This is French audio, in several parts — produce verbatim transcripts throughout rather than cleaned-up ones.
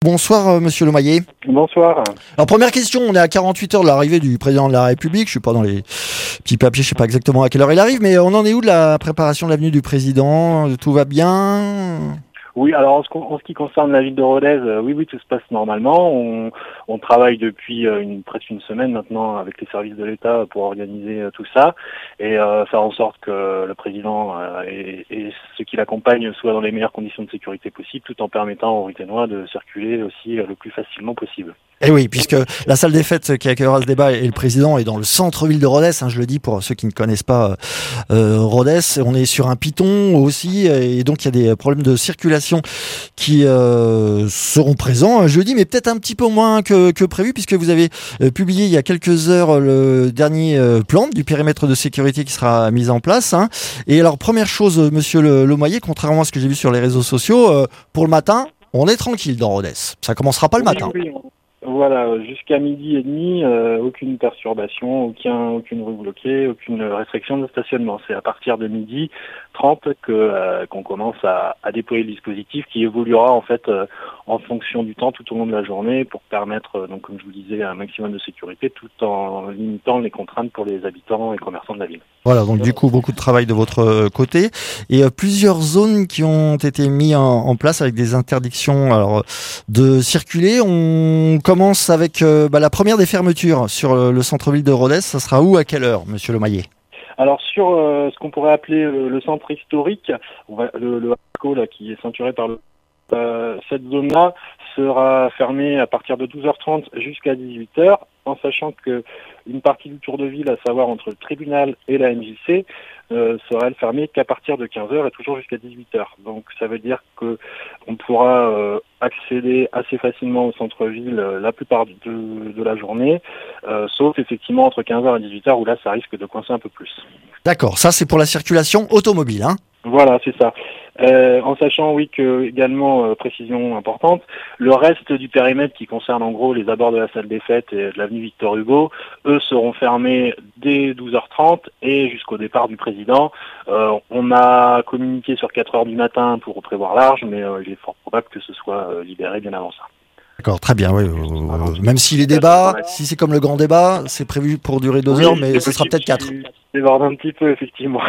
Bonsoir euh, Monsieur Lomaillet. Bonsoir. Alors première question, on est à quarante-huit heures de l'arrivée du président de la République. Je suis pas dans les petits papiers, je sais pas exactement à quelle heure il arrive, mais on en est où de la préparation de la venue du président? Tout va bien? Oui, alors en ce, en ce qui concerne la ville de Rodez, euh, oui, oui, tout se passe normalement. On, on travaille depuis euh, une, presque une semaine maintenant avec les services de l'État pour organiser euh, tout ça et euh, faire en sorte que le président euh, et, et ceux qui l'accompagnent soient dans les meilleures conditions de sécurité possibles, tout en permettant aux Ruténois de circuler aussi euh, le plus facilement possible. Et oui, puisque la salle des fêtes qui accueillera ce débat et le président est dans le centre-ville de Rodez, hein, je le dis pour ceux qui ne connaissent pas euh, Rodez, on est sur un piton aussi, et donc il y a des problèmes de circulation qui euh, seront présents jeudi, mais peut-être un petit peu moins que, que prévu, puisque vous avez euh, publié il y a quelques heures le dernier euh, plan du périmètre de sécurité qui sera mis en place. Hein. Et alors, première chose, monsieur le Lomaillet, contrairement à ce que j'ai vu sur les réseaux sociaux, euh, pour le matin, on est tranquille dans Rodez. Ça commencera pas le matin. Oui, oui. Voilà, jusqu'à midi et demi, euh, aucune perturbation, aucun, aucune rue bloquée, aucune restriction de stationnement. C'est à partir de midi trente que euh, qu'on commence à, à déployer le dispositif qui évoluera en fait euh, en fonction du temps tout au long de la journée pour permettre, euh, donc comme je vous disais, un maximum de sécurité tout en limitant les contraintes pour les habitants et commerçants de la ville. Voilà, donc du coup beaucoup de travail de votre côté et euh, plusieurs zones qui ont été mises en, en place avec des interdictions alors de circuler. On commence avec euh, bah, la première des fermetures sur le, le centre-ville de Rodez. Ça sera où, à quelle heure, monsieur Lomaillet? Alors sur euh, ce qu'on pourrait appeler le, le centre historique, on va, le, le Haco, là, qui est ceinturé par le euh, cette zone-là sera fermée à partir de douze heures trente jusqu'à dix-huit heures, en sachant que une partie du tour de ville, à savoir entre le tribunal et la M J C, euh, sera elle fermée qu'à partir de quinze heures et toujours jusqu'à dix-huit heures. Donc ça veut dire que on pourra euh, accéder assez facilement au centre-ville euh, la plupart de, de la journée, euh, sauf effectivement entre quinze heures et dix-huit heures où là ça risque de coincer un peu plus. D'accord, ça c'est pour la circulation automobile, hein? Voilà, c'est ça. Euh, en sachant, oui, que également, euh, précision importante, le reste du périmètre qui concerne en gros les abords de la salle des fêtes et de l'avenue Victor Hugo, eux seront fermés dès douze heures trente et jusqu'au départ du président. Euh, on a communiqué sur quatre heures du matin pour prévoir large, mais euh, il est fort probable que ce soit euh, libéré bien avant ça. D'accord, très bien, oui. Euh, même si les débats, si c'est comme le grand débat, c'est prévu pour durer deux oui, heures, mais ce sera peut-être quatre. C'est déborde un petit peu, effectivement.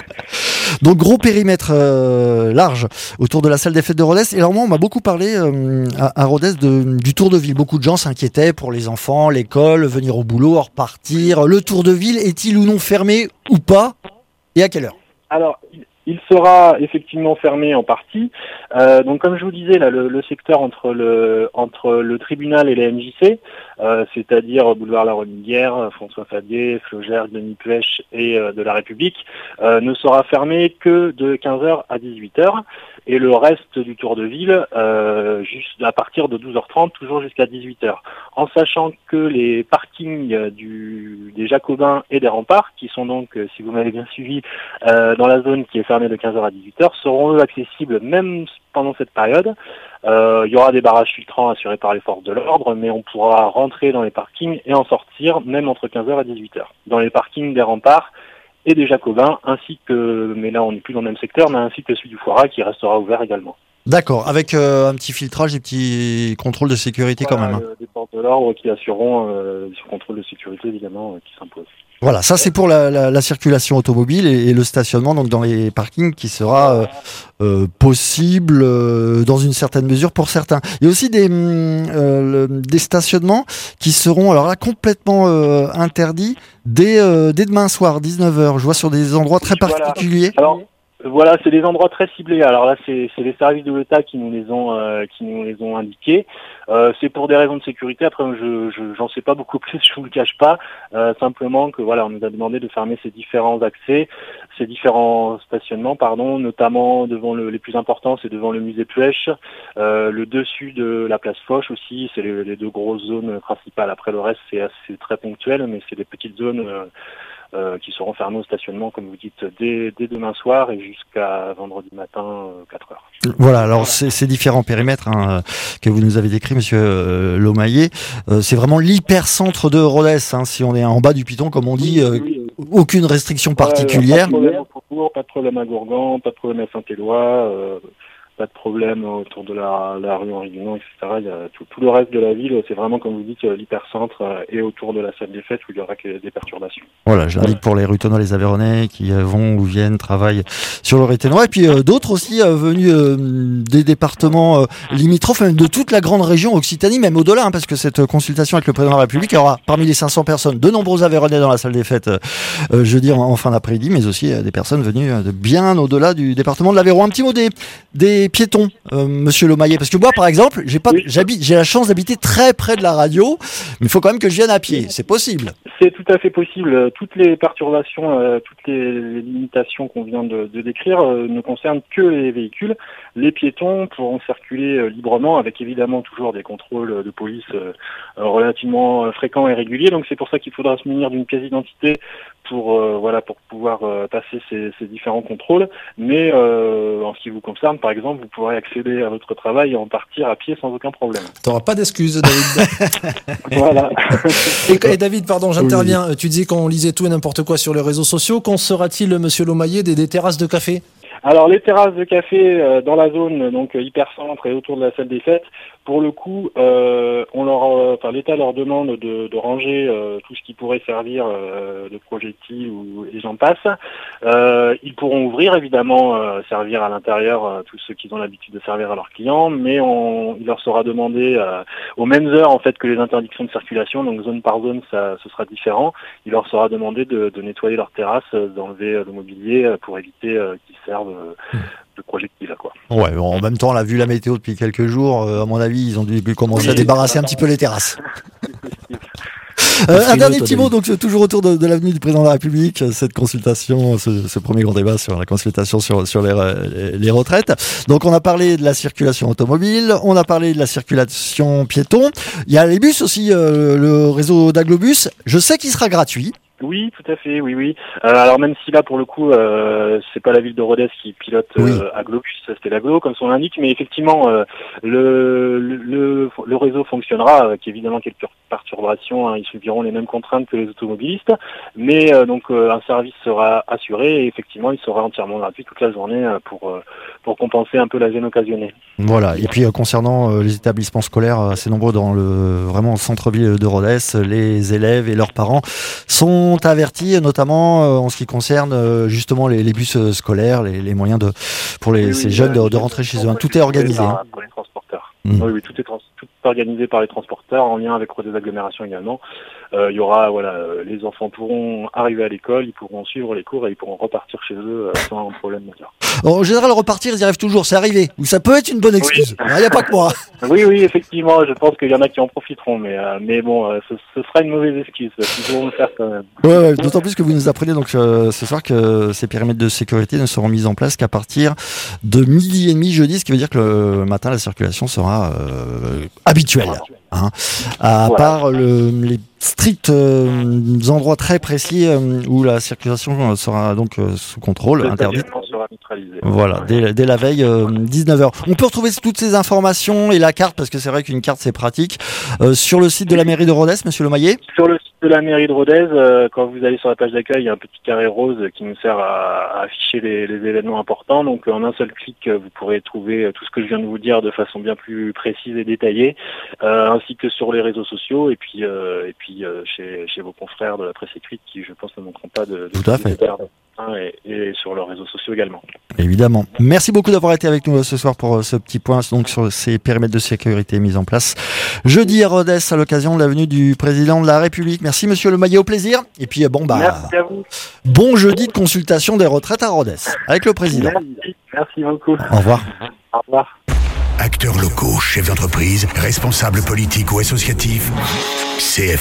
Donc gros périmètre euh, large autour de la salle des fêtes de Rodez. Et alors moi on m'a beaucoup parlé euh, à, à Rodez de, du tour de ville. Beaucoup de gens s'inquiétaient pour les enfants, l'école, venir au boulot, repartir. Le tour de ville est-il ou non fermé ou pas? Et à quelle heure? Alors, il sera effectivement fermé en partie. Euh, donc, comme je vous disais, là, le, le secteur entre le entre le tribunal et les M J C, euh, c'est-à-dire boulevard La Reniguière, François Fabier, Flogère, Denis Puech et euh, de la République, euh, ne sera fermé que de quinze heures à dix-huit heures. Et le reste du tour de ville, euh, juste à partir de douze heures trente, toujours jusqu'à dix-huit heures. En sachant que les parkings du, des Jacobins et des Remparts, qui sont donc, si vous m'avez bien suivi, euh, dans la zone qui est fermée de quinze heures à dix-huit heures, seront eux accessibles même pendant cette période. Euh, il y aura des barrages filtrants assurés par les forces de l'ordre, mais on pourra rentrer dans les parkings et en sortir même entre quinze heures et dix-huit heures. Dans les parkings des Remparts et des Jacobins, ainsi que, mais là on n'est plus dans le même secteur, mais ainsi que celui du Foirat qui restera ouvert également. D'accord, avec euh, un petit filtrage, des petits contrôles de sécurité voilà, quand même. Hein. Des forces de l'ordre qui assureront euh, ce contrôle de sécurité évidemment euh, qui s'impose. Voilà, ça c'est pour la, la, la circulation automobile et, et le stationnement donc dans les parkings qui sera euh, euh, possible euh, dans une certaine mesure pour certains. Il y a aussi des, euh, le, des stationnements qui seront alors là complètement euh, interdits dès, euh, dès demain soir, dix-neuf heures. Je vois sur des endroits très particuliers. Voilà. Alors, Voilà, c'est des endroits très ciblés. Alors là, c'est, c'est les services de l'État qui nous les ont, euh, qui nous les ont indiqués. Euh, c'est pour des raisons de sécurité. Après, je, je j'en sais pas beaucoup plus. Je vous le cache pas. Euh, simplement que voilà, on nous a demandé de fermer ces différents accès, ces différents stationnements, pardon, notamment devant le, les plus importants, c'est devant le musée Puech, euh, le dessus de la place Foch aussi. C'est les, les deux grosses zones principales. Après, le reste, c'est assez très ponctuel, mais c'est des petites zones. Euh, Euh, qui seront fermés au stationnement, comme vous dites, dès, dès demain soir et jusqu'à vendredi matin, euh, quatre heures. Voilà, alors ces, ces différents périmètres hein, que vous nous avez décrits, monsieur euh, Lomaillet, euh, c'est vraiment l'hypercentre de Rodez, hein, si on est en bas du piton, comme on dit, euh, oui, oui. Aucune restriction particulière. Ouais, pas de problème au Faubourg, pas de problème à Gourgan, pas de problème à Saint-Éloi, euh, pas de problème autour de la, la rue Henri Dunant, et cetera. Il y a tout, tout le reste de la ville, c'est vraiment, comme vous dites, l'hypercentre et autour de la salle des fêtes où il y aura que des perturbations. Voilà, je l'indique pour les Ruthenois, les Aveyronais qui vont ou viennent, travaillent sur le Réthénois, et puis euh, d'autres aussi euh, venus euh, des départements euh, limitrophes, même de toute la grande région Occitanie, même au-delà, hein, parce que cette consultation avec le président de la République, il y aura parmi les cinq cents personnes de nombreux Aveyronais dans la salle des fêtes euh, euh, jeudi en, en fin d'après-midi, mais aussi euh, des personnes venues euh, de bien au-delà du département de l'Aveyron. Un petit mot des, des piétons, euh, monsieur Lomaillet, parce que moi, par exemple, j'ai pas, oui. j'habite, j'ai la chance d'habiter très près de la radio, mais il faut quand même que je vienne à pied. C'est possible. C'est tout à fait possible. Toutes les perturbations, euh, toutes les, les limitations qu'on vient de, de décrire euh, ne concernent que les véhicules. Les piétons pourront circuler euh, librement, avec évidemment toujours des contrôles de police euh, relativement euh, fréquents et réguliers. Donc c'est pour ça qu'il faudra se munir d'une pièce d'identité pour euh, voilà pour pouvoir euh, passer ces, ces différents contrôles. Mais euh, en ce qui vous concerne, par exemple, vous pourrez accéder à votre travail et en partir à pied sans aucun problème. T'auras pas d'excuses, David. Voilà. Et, et David, pardon, j'interviens. Oui. Tu disais qu'on lisait tout et n'importe quoi sur les réseaux sociaux. Qu'en sera-t-il, monsieur Lomaillet, des, des terrasses de café ? Alors les terrasses de café euh, dans la zone donc euh, hypercentre et autour de la salle des fêtes, pour le coup, euh, on leur, euh, enfin l'État leur demande de, de ranger euh, tout ce qui pourrait servir euh, de projectiles ou et j'en passe. Euh, ils pourront ouvrir évidemment, euh, servir à l'intérieur euh, tous ceux qui ont l'habitude de servir à leurs clients, mais on, il leur sera demandé euh, aux mêmes heures en fait que les interdictions de circulation, donc zone par zone, ça ce sera différent. Il leur sera demandé de, de nettoyer leurs terrasses, d'enlever euh, le mobilier euh, pour éviter euh, qu'ils servent euh, de projectiles quoi. Ouais, bon, en même temps, on a vu la météo depuis quelques jours. Euh, à mon avis, ils ont dû commencer oui, à débarrasser un petit peu les terrasses. Euh, un dernier petit mot, donc toujours autour de, de l'avenue du président de la République, cette consultation, ce, ce premier grand débat sur la consultation sur, sur les, les retraites. Donc on a parlé de la circulation automobile, on a parlé de la circulation piéton. Il y a les bus aussi, euh, le réseau d'Aglobus. Je sais qu'il sera gratuit. Oui, tout à fait, oui, oui. Euh, alors même si là, pour le coup, euh, c'est pas la ville de Rodez qui pilote euh, oui. Aglobus, c'était l'Aglo, comme son l'indique, mais effectivement, euh, le, le le réseau fonctionnera, avec évidemment quelques perturbations, hein, ils subiront les mêmes contraintes que les automobilistes, mais euh, donc euh, un service sera assuré et effectivement, il sera entièrement gratuit toute la journée euh, pour euh, pour compenser un peu la gêne occasionnée. Voilà. Et puis euh, concernant euh, les établissements scolaires, assez nombreux dans le vraiment le centre-ville de Rodez, les élèves et leurs parents sont avertis, notamment euh, en ce qui concerne euh, justement les, les bus euh, scolaires, les, les moyens de pour les, oui, ces oui, jeunes euh, de, de rentrer chez eux. Tout est organisé. Par, pour les transporteurs. Mmh. Oui, oui, tout est, trans- tout est organisé par les transporteurs en lien avec des agglomérations également. Euh, il y aura, voilà, euh, les enfants pourront arriver à l'école, ils pourront suivre les cours et ils pourront repartir chez eux euh, sans problème majeur. En général, repartir, ils y arrivent toujours, c'est arrivé. Ou ça peut être une bonne excuse. Il oui. n'y a pas que moi. Oui, oui, effectivement, je pense qu'il y en a qui en profiteront, mais euh, mais bon, euh, ce, ce sera une mauvaise excuse. Ils pourront le faire quand même. Ouais, ouais, d'autant plus que vous nous apprenez donc euh, ce soir que ces périmètres de sécurité ne seront mis en place qu'à partir de midi et demi jeudi, ce qui veut dire que le matin la circulation sera euh, habituelle. Hein, à voilà. part le, les stricts euh, endroits très précis euh, où la circulation sera donc euh, sous contrôle, le interdite. Sera neutralisé. Voilà, dès, dès la veille, euh, dix-neuf heures. On peut retrouver toutes ces informations et la carte, parce que c'est vrai qu'une carte c'est pratique, euh, sur le site de la mairie de Rodez, monsieur Lomaillet. Sur le site de la mairie de Rodez, euh, quand vous allez sur la page d'accueil, il y a un petit carré rose qui nous sert à, à afficher les, les événements importants. Donc en un seul clic, vous pourrez trouver tout ce que je viens de vous dire de façon bien plus précise et détaillée, euh, ainsi que sur les réseaux sociaux et puis euh, et puis euh, chez, chez vos confrères de la presse écrite qui, je pense, ne manqueront pas de, de tout à fait. Et, et sur leurs réseaux sociaux également. Évidemment. Merci beaucoup d'avoir été avec nous ce soir pour ce petit point donc sur ces périmètres de sécurité mis en place jeudi à Rodez à l'occasion de la venue du président de la République. Merci monsieur Lomaillet, au plaisir. Et puis bon bah merci à vous. Bon jeudi de consultation des retraites à Rodez avec le président. Merci, merci beaucoup. Au revoir. Au revoir. Acteurs locaux, chefs d'entreprise, responsables politiques ou associatifs, C F